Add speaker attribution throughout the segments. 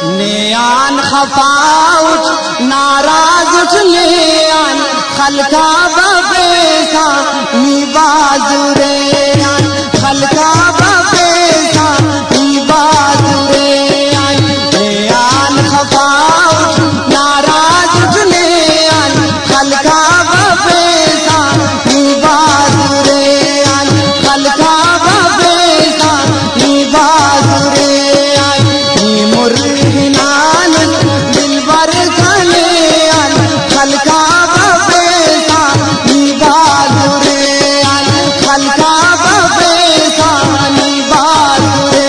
Speaker 1: नेयान खफाउच नाराज उठ नेयान खलका बबेसा निबाजुरे खलका बबेसा निबाजुरे नेयान खफाउच नाराज उठ नेयान खलका बबेसा निबाजुरे खलका बबेसा निबाजुरे मुर्गिनान दिलबर खाने खलका बबेसा निबाजुरे खलका बबेसा निबाजुरे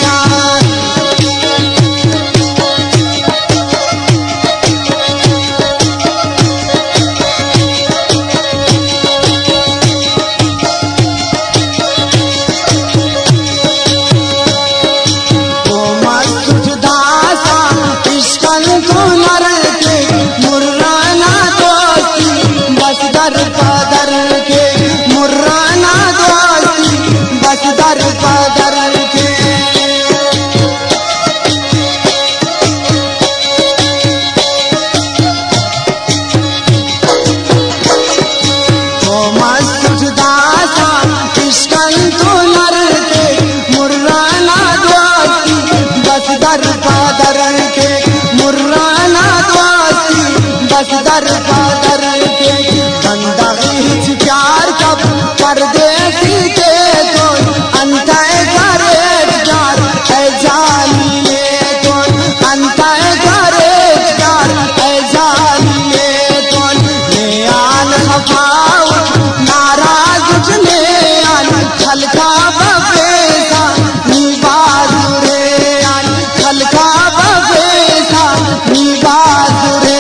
Speaker 1: दर पादर के बंदा हिच प्यार कब परदेसी के तो अंतः करे प्यार है जानी ले तो अंतः करे प्यार है जानी ले तो नेयान खफाउ नाराज नेयान खलका बबेसा निबाजुरे खलका बबेसा निबाजुरे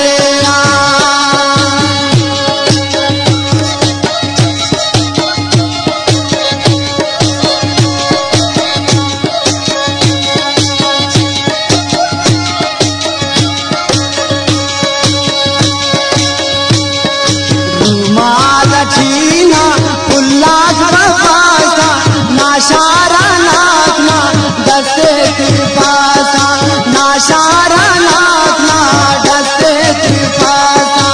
Speaker 1: चीना उल्लास बपासा नाशारा नाथना दसे त्रिपासा नाशारा नाथना दसे त्रिपासा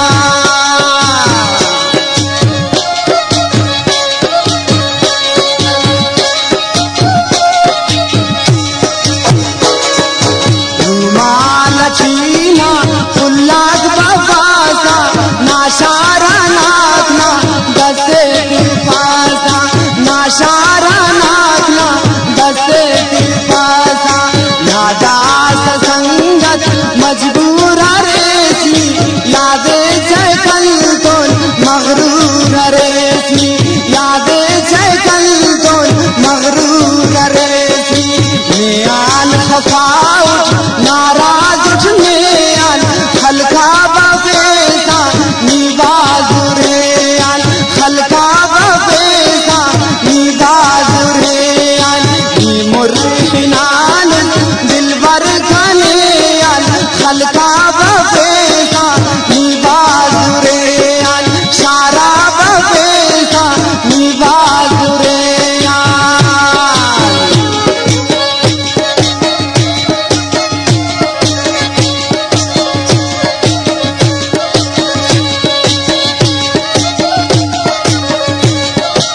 Speaker 1: रुमाल चीना उल्लास बपासा नाशारा नाथना दसे त्रिपासा नाशारा नाथना दसे त्रिपासा यादास संगत मजबूर रेसी यादे जय कल तोल मगरूर रेसी यादे जय कल तोल मगरूर रेसी नेयान खफाउच नाराज उठ नेयान खलका बबेसा निबाजुरे खलका बबेसा निबाजुरे मुर्गिनान दिलबर खाने खलका बबेसा निबाजुरे सारा बबेसा निबाजुरे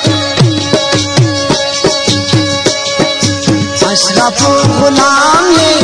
Speaker 1: अशरफ गुलाम ने